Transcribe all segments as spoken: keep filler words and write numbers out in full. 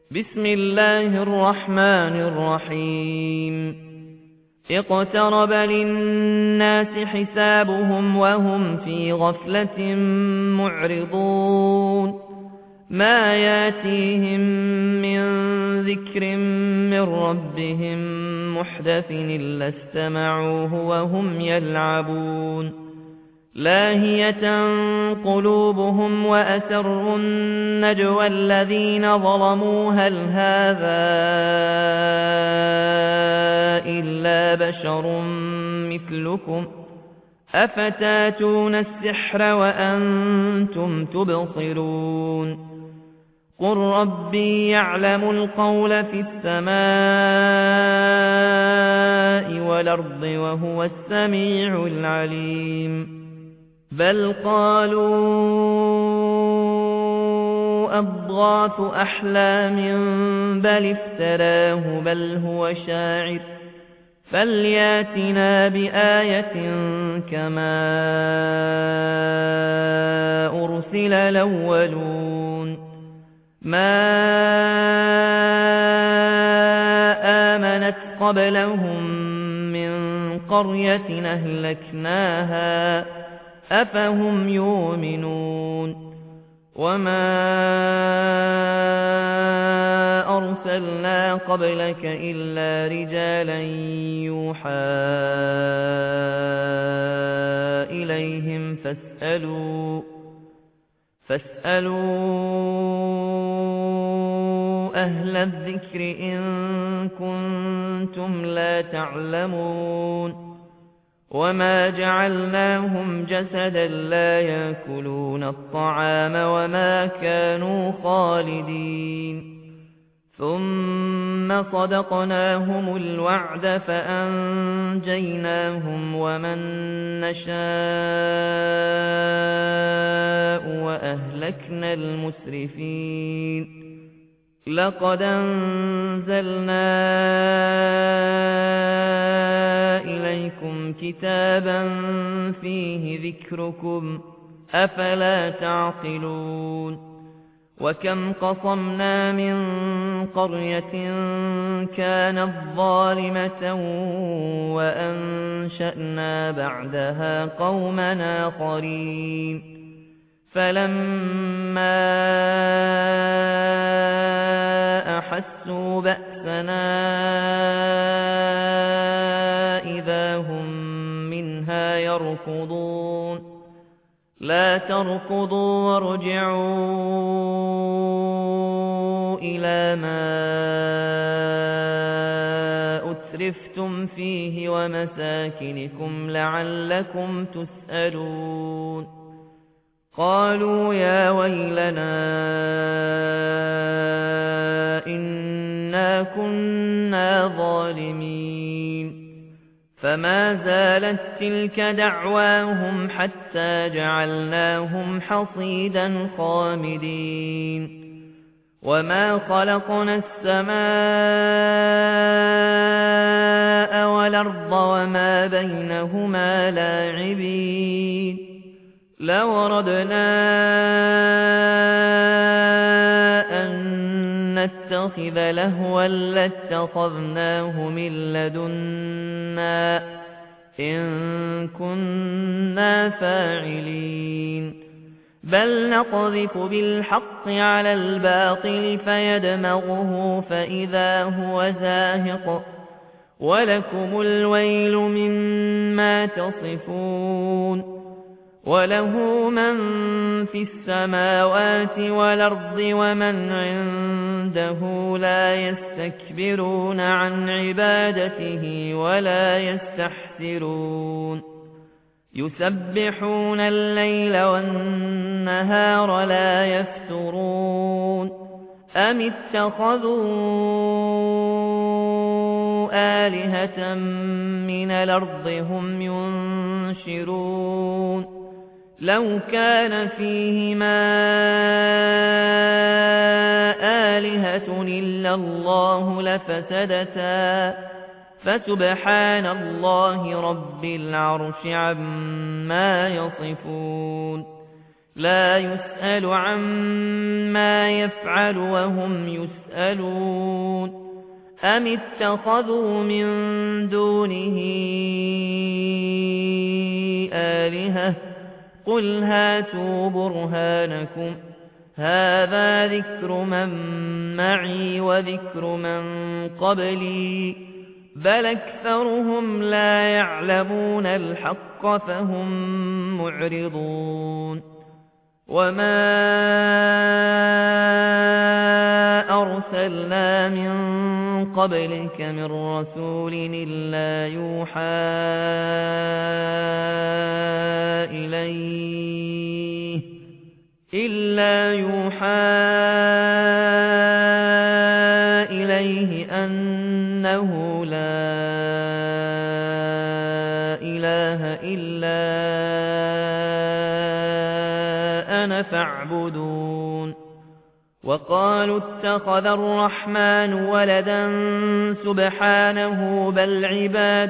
بسم الله الرحمن الرحيم اقترب للناس حسابهم وهم في غفلة معرضون ما ياتيهم من ذكر من ربهم محدث إلا استمعوه وهم يلعبون لاهية قلوبهم وأسروا النجوى الذين ظلموا هل هذا إلا بشر مثلكم أفتاتون السحر وأنتم تبصرون قل ربي يعلم القول في السماء والأرض وهو السميع العليم بل قالوا أضغاث أحلام بل افتراه بل هو شاعر فلياتنا بآية كما أرسل الأولون ما آمنت قبلهم من قرية أهلكناها أفهم يؤمنون وما أرسلنا قبلك إلا رجالا يوحى إليهم فاسألوا فاسألوا أهل الذكر إن كنتم لا تعلمون وما جعلناهم جسدا لا يأكلون الطعام وما كانوا خالدين ثم صدقناهم الوعد فأنجيناهم ومن نشاء وأهلكنا المسرفين لقد أنزلنا إليكم كتابا فيه ذكركم أفلا تعقلون وكم قصمنا من قرية كانت ظالمة وأنشأنا بعدها قوما آخرين فلما أحسوا بأسنا إذا هم منها يركضون لا تركضوا وارجعوا إلى ما أترفتم فيه ومساكنكم لعلكم تسألون قالوا يا ويلنا إنا كنا ظالمين فما زالت تلك دعواهم حتى جعلناهم حصيدا خامدين وما خلقنا السماء والأرض وما بينهما لاعبين لو أردنا أن نتخذ لهوا لاتخذناه من لدنا إن كنا فاعلين بل نقذف بالحق على الباطل فيدمغه فإذا هو زاهق ولكم الويل مما تصفون وله من في السماوات والأرض ومن عنده لا يستكبرون عن عبادته ولا يستحسرون يسبحون الليل والنهار لا يفترون أم اتخذوا آلهة من الأرض هم ينشرون لو كان فيهما آلهة إلا الله لفسدتا فسبحان الله رب العرش عما يصفون لا يسأل عما يفعل وهم يسألون أم اتخذوا من دونه آلهة قل هاتوا برهانكم هذا ذكر من معي وذكر من قبلي بل أكثرهم لا يعلمون الحق فهم معرضون وما أرسلنا من قبلك من رسول إلا يوحى إليه إلا يوحى إليه أنه لا إله إلا أنا فاعبدون وقالوا اتخذ الرحمن ولدا سبحانه بل عباد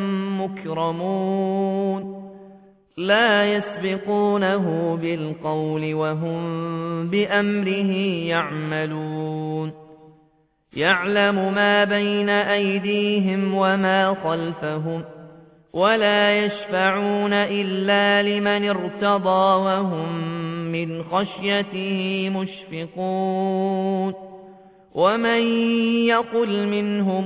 مكرمون لا يسبقونه بالقول وهم بأمره يعملون يعلم ما بين أيديهم وما خلفهم ولا يشفعون إلا لمن ارتضى وهم من خشيته مشفقون ومن يقل منهم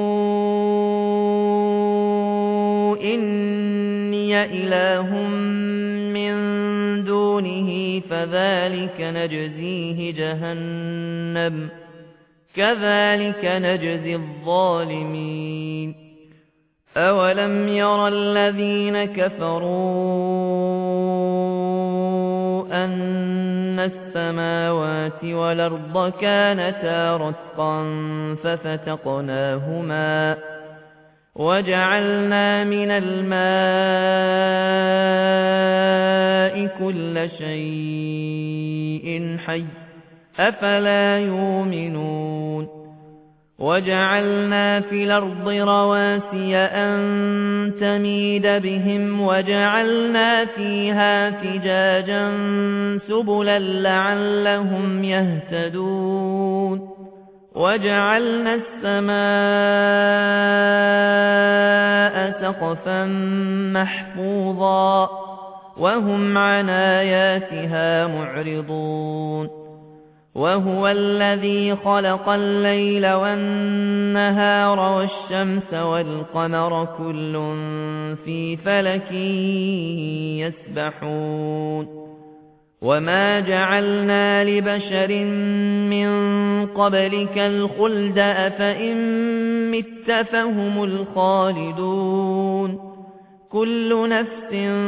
إني إله من دونه فذلك نجزيه جهنم كذلك نجزي الظالمين أولم ير الذين كفروا أن السماوات والأرض كانتا رتقا ففتقناهما وجعلنا من الماء كل شيء حي أفلا يؤمنون وجعلنا في الأرض رواسي أن تميد بهم وجعلنا فيها فجاجا سبلا لعلهم يهتدون وجعلنا السماء سقفا محفوظا وهم عن آياتها معرضون وهو الذي خلق الليل والنهار والشمس والقمر كل في فلك يسبحون وما جعلنا لبشر من قبلك الخلد أفإن مت فهم الخالدون كل نفس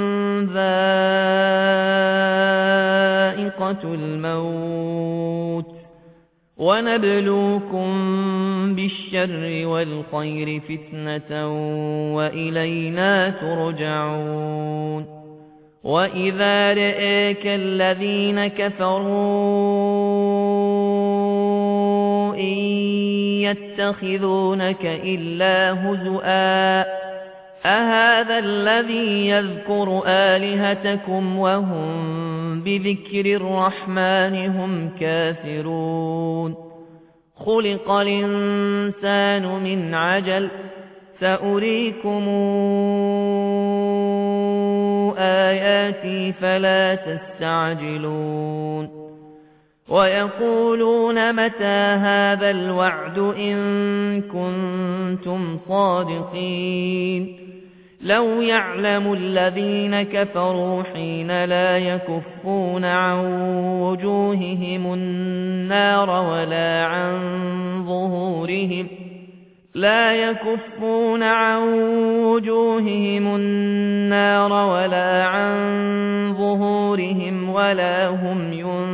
ذائقة الموت ونبلوكم بالشر والخير فتنة وإلينا ترجعون وإذا رآك الذين كفروا إن يتخذونك إلا هزؤا أهذا الذي يذكر آلهتكم وهم بذكر الرحمن هم كافرون خلق الإنسان من عجل سأريكم آياتي فلا تستعجلون ويقولون متى هذا الوعد إن كنتم صادقين لو يعلم الذين كفروا حين لا يكفون عن وجوههم النار ولا عن ظهورهم لا يكفون عن وجوههم النار ولا عن ظهورهم ولا هم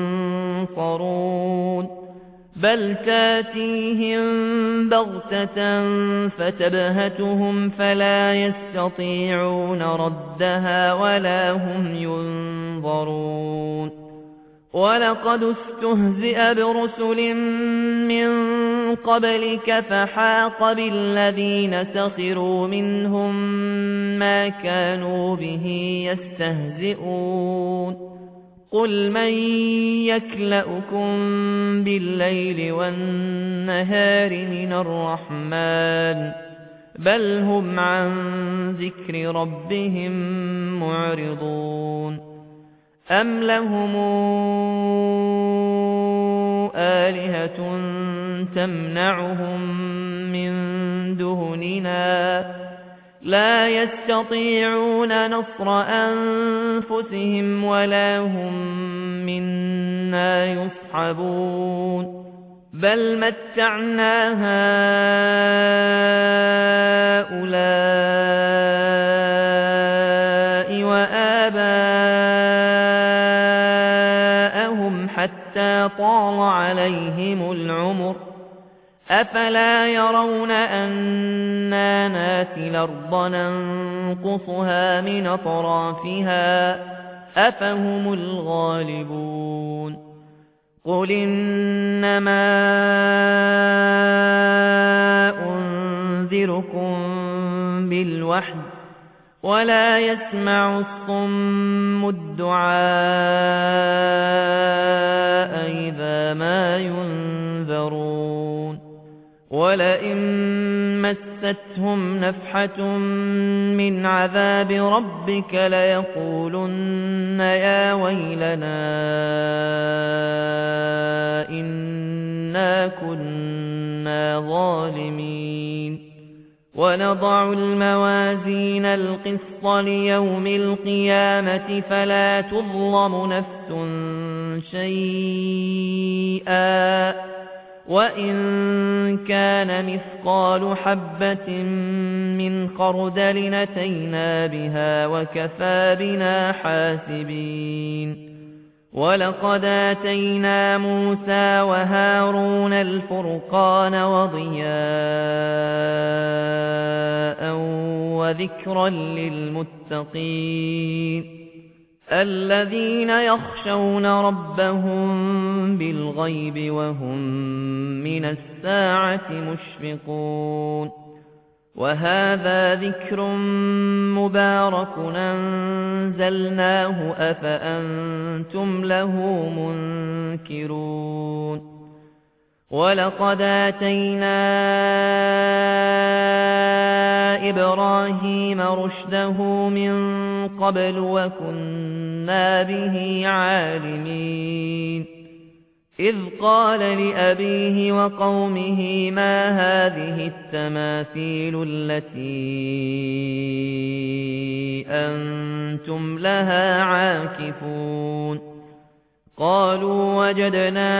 ينصرون بل تاتيهم بغتة فتبهتهم فلا يستطيعون ردها ولا هم ينظرون ولقد استهزئ برسل من قبلك فحاق بالذين سخروا منهم ما كانوا به يستهزئون قل من يكلؤكم بالليل والنهار من الرحمن بل هم عن ذكر ربهم معرضون أم لهم آلهة تمنعهم من دوننا لا يستطيعون نصر أنفسهم ولا هم منا يصحبون بل متعنا هؤلاء وآباءهم حتى طال عليهم العمر أفلا يرون أنا ناتي الأرض ننقصها من أطرافها أفهم الغالبون قل إنما أنذركم بالوحي ولا يسمع الصم الدعاء إذا ما ينذرون ولئن مستهم نفحة من عذاب ربك ليقولن يا ويلنا إنا كنا ظالمين ونضع الموازين القسط ليوم القيامة فلا تظلم نفس شيئا وإن كان مثقال حبة من خردل أتينا بها وكفى بنا حاسبين ولقد آتينا موسى وهارون الفرقان وضياء وذكرا للمتقين الذين يخشون ربهم بالغيب وهم من الساعة مشفقون وهذا ذكر مبارك أنزلناه أفأنتم له منكرون ولقد آتينا إبراهيم رشده من قبل وكنا به عالمين إذ قال لأبيه وقومه ما هذه التماثيل التي أنتم لها عاكفون قالوا وجدنا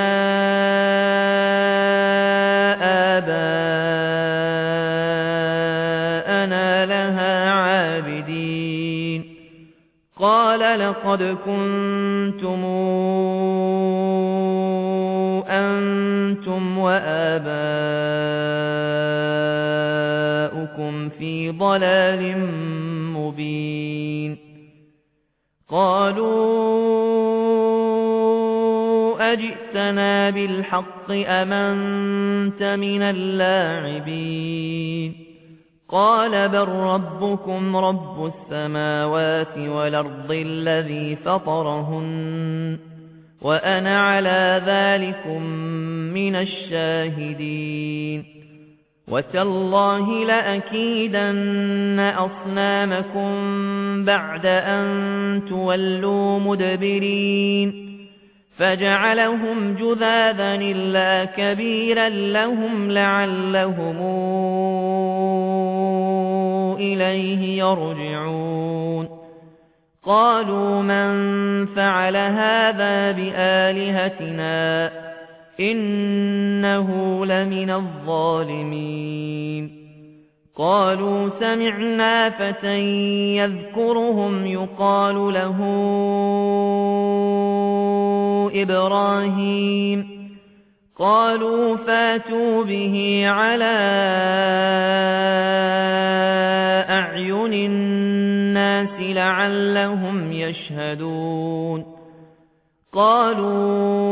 آباءنا لها عابدين قال لقد كنتم أنتم وآباؤكم في ضلال مبين قالوا أجئتنا بالحق أم أنت من اللاعبين قال بل ربكم رب السماوات والأرض الذي فطرهن وأنا على ذلكم من الشاهدين وتالله لأكيدن أصنامكم بعد أن تولوا مدبرين فجعلهم جذاذا إلا كبيرا لهم لعلهم إليه يرجعون قالوا من فعل هذا بآلهتنا إنه لمن الظالمين قالوا سمعنا فتى يذكرهم يقال له إبراهيم قالوا فاتوا به على أعين الناس لعلهم يشهدون قالوا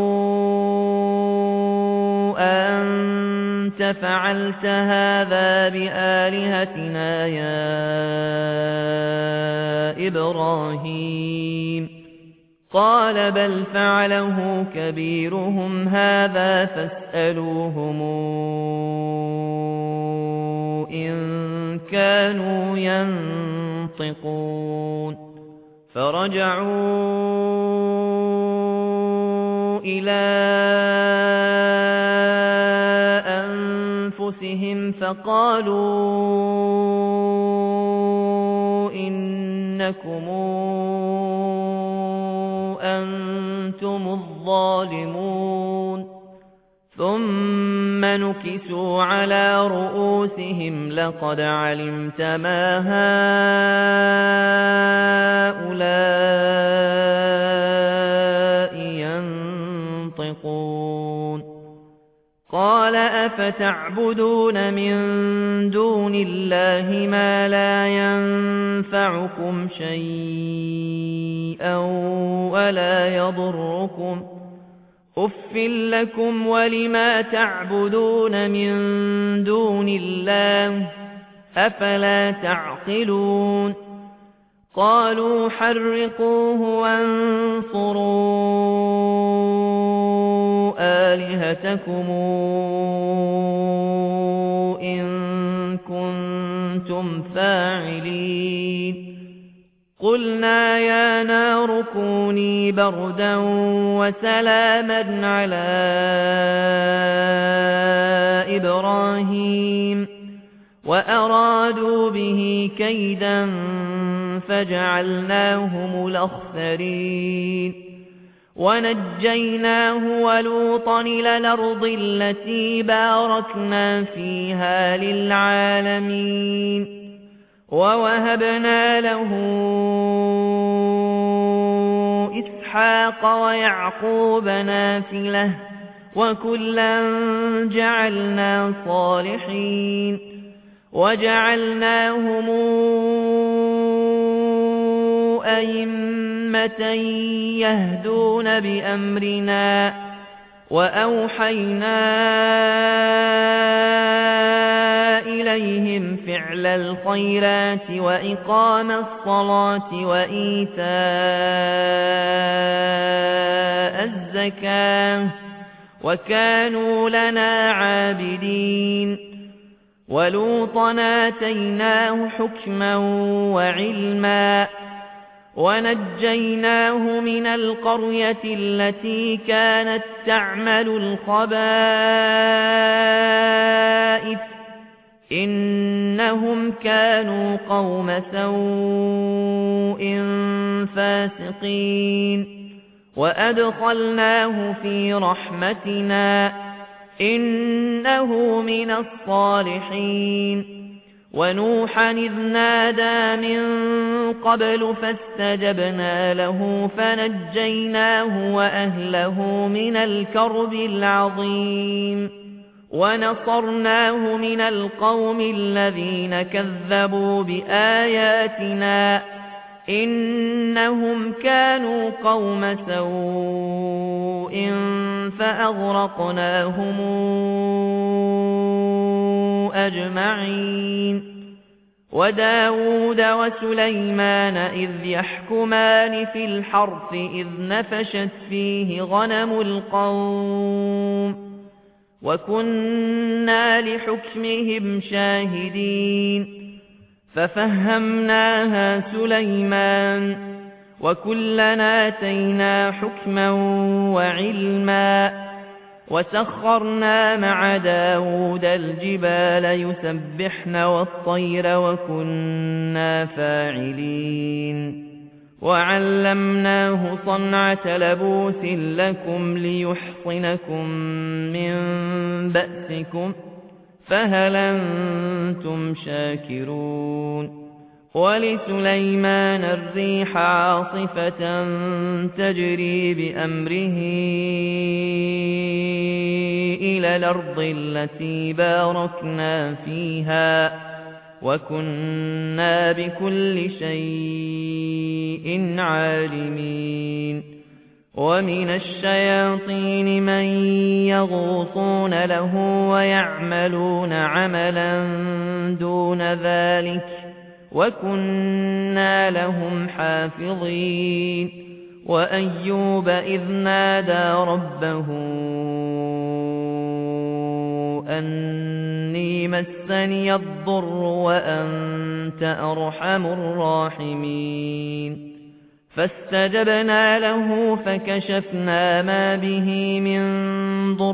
أنت فعلت هذا بآلهتنا يا إبراهيم قال بل فعله كبيرهم هذا فاسألوهم إن كانوا ينطقون فرجعوا إلى أنفسهم فقالوا إنكم أنتم الظالمون ثم نكسوا على رؤوسهم لقد علمت ما هؤلاء ينطقون قال أفتعبدون من دون الله ما لا ينفعكم شيئا ولا يضركم أف لكم ولما تعبدون من دون الله أفلا تعقلون قالوا حرقوه وانصروا آلهتكم إن كنتم فاعلين قلنا يا نار كوني بردا وسلاما على إبراهيم وأرادوا به كيدا فجعلناهم الأخسرين ونجيناه ولوطا إلى الأرض التي باركنا فيها للعالمين ووهبنا له إسحاق ويعقوب نافلة وكلا جعلنا صالحين وجعلناهم أئمة يهدون بأمرنا وأوحينا إليهم فعل الخيرات وإقام الصلاة وإيتاء الزكاة وكانوا لنا عابدين ولوطا آتيناه حكما وعلما ونجيناه من القرية التي كانت تعمل الخبائث إنهم كانوا قوم سوء فاسقين وأدخلناه في رحمتنا إنه من الصالحين ونوحا إذ نادى من قبل فاستجبنا له فنجيناه وأهله من الكرب العظيم ونصرناه من القوم الذين كذبوا بآياتنا إنهم كانوا قوم سوء فأغرقناهم أجمعين وداود وسليمان إذ يحكمان في الحرث إذ نفشت فيه غنم القوم وكنا لحكمهم شاهدين ففهمناها سليمان وكلنا آتينا حكما وعلما وسخرنا مع داود الجبال يسبحن والطير وكنا فاعلين وعلمناه صنعة لبوس لكم ليحصنكم من بأسكم فهل أنتم شاكرون ولسليمان الريح عاصفة تجري بأمره إلى الأرض التي باركنا فيها وكنا بكل شيء عالمين ومن الشياطين من يغوصون له ويعملون عملا دون ذلك وكنا لهم حافظين وأيوب إذ نادى ربه أني مسني الضر وأنت أرحم الراحمين فاستجبنا له فكشفنا ما به من ضر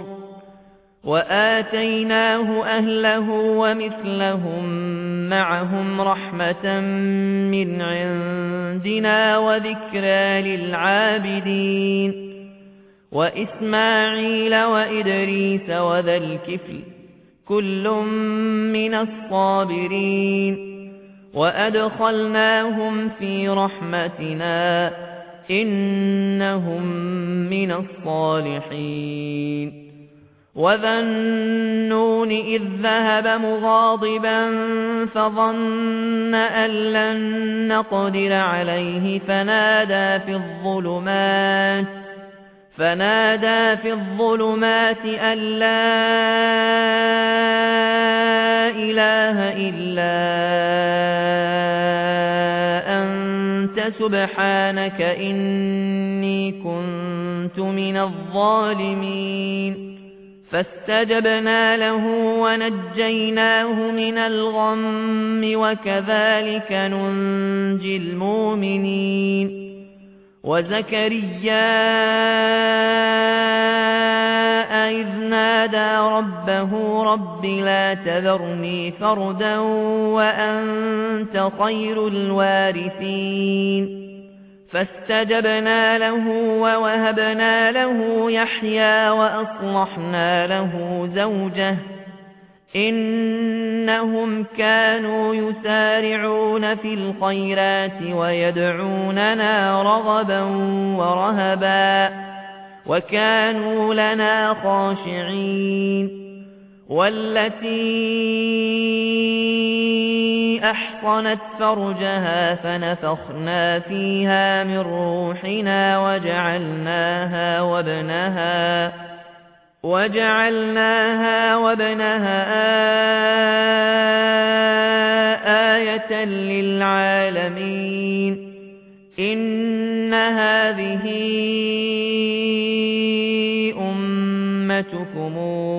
وآتيناه أهله ومثلهم معهم رحمة من عندنا وذكرى للعابدين وإسماعيل وإدريس وذا الكفل كل من الصابرين وأدخلناهم في رحمتنا إنهم من الصالحين وذا النون إذ ذهب مغاضبا فظن أن لن نقدر عليه فنادى في الظلمات فنادى في الظلمات أن لا إله إلا أنت سبحانك إني كنت من الظالمين فاستجبنا له ونجيناه من الغم وكذلك ننجي المؤمنين وزكريا إذ نادى ربه رب لا تذرني فردا وأنت خير الوارثين فاستجبنا له ووهبنا له يحيى وأصلحنا له زوجه إنهم كانوا يسارعون في الخيرات ويدعوننا رغبا ورهبا وكانوا لنا خاشعين والتي أحصنت فرجها فنفخنا فيها من روحنا وجعلناها وابنها وجعلناها وابنها آية للعالمين إن هذه أمتكم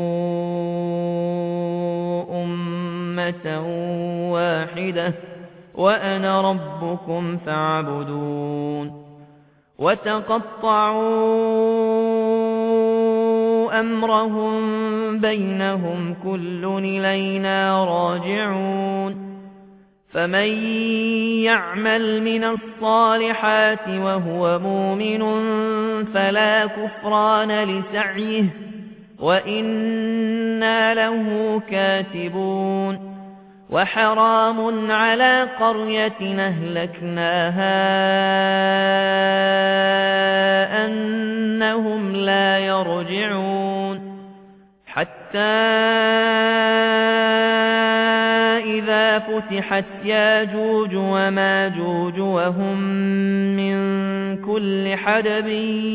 أمة واحدة وأنا ربكم فاعبدون وتقطعوا أمرهم بينهم كل إلينا راجعون فمن يعمل من الصالحات وهو مؤمن فلا كفران لسعيه وإنا له كاتبون وحرام على قرية أهلكناها أنهم لا يرجعون حتى إذا فتحت ياجوج وماجوج وهم من كل حدب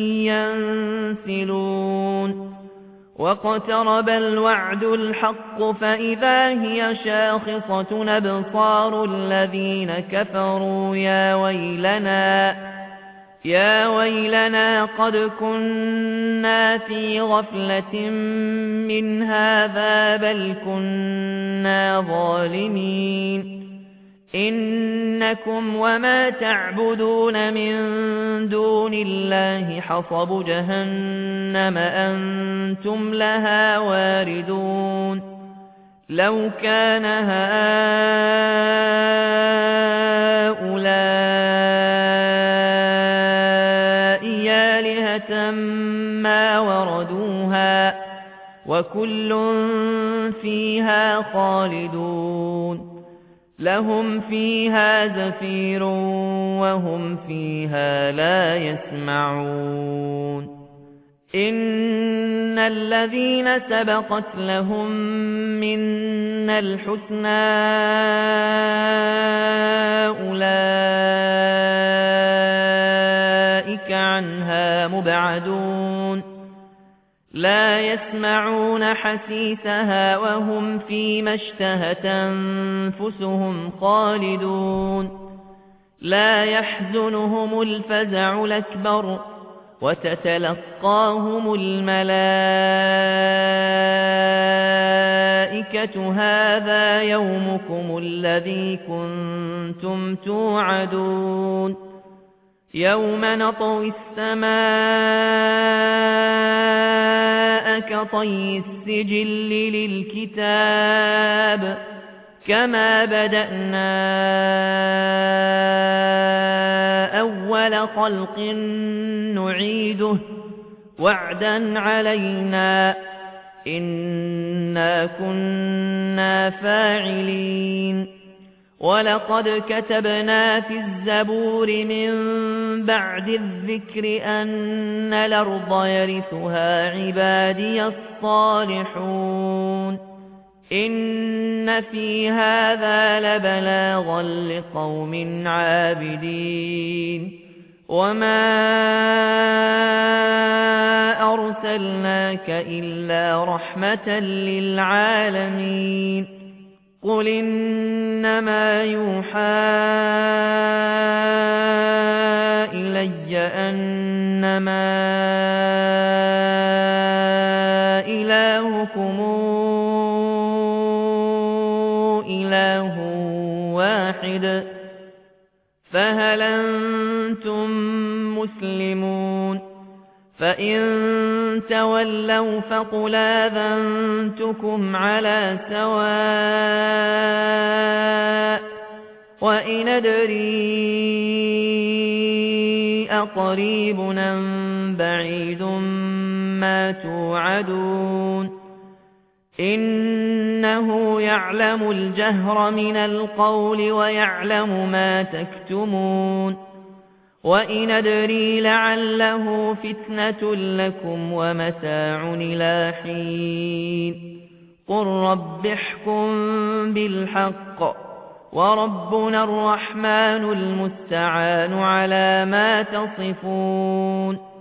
ينسلون واقترب الوعد الحق فإذا هي شاخصة أبصار الذين كفروا يا ويلنا يا ويلنا قد كنا في غفلة من هذا بل كنا ظالمين إنكم وما تعبدون من دون الله حصب جهنم أنتم لها واردون لو كان هؤلاء آلهة ما وردوها وكل فيها خالدون لهم فيها زفير وهم فيها لا يسمعون إن الذين سبقت لهم منا الحسنى أولئك عنها مبعدون لا يسمعون حسيسها وهم فيما اشتهت أنفسهم خالدون لا يحزنهم الفزع الأكبر وتتلقاهم الملائكة هذا يومكم الذي كنتم توعدون يوم نطوي السماء كطي السجل للكتاب كما بدأنا أول خلق نعيده وعدا علينا إنا كنا فاعلين ولقد كتبنا في الزبور من بعد الذكر أن الأرض يرثها عبادي الصالحون إن في هذا لبلاغا لقوم عابدين وما أرسلناك إلا رحمة للعالمين قل إنما يوحى إلي أنما إلهكم إله واحد فهل أنتم مسلمون فإن تولوا فقل آذنتكم على سواء وإن أدري أقريب أم بعيد ما توعدون إنه يعلم الجهر من القول ويعلم ما تكتمون وإن أدري لعله فتنة لكم ومتاع إلى حين قل رب احكم بالحق وربنا الرحمن المستعان على ما تصفون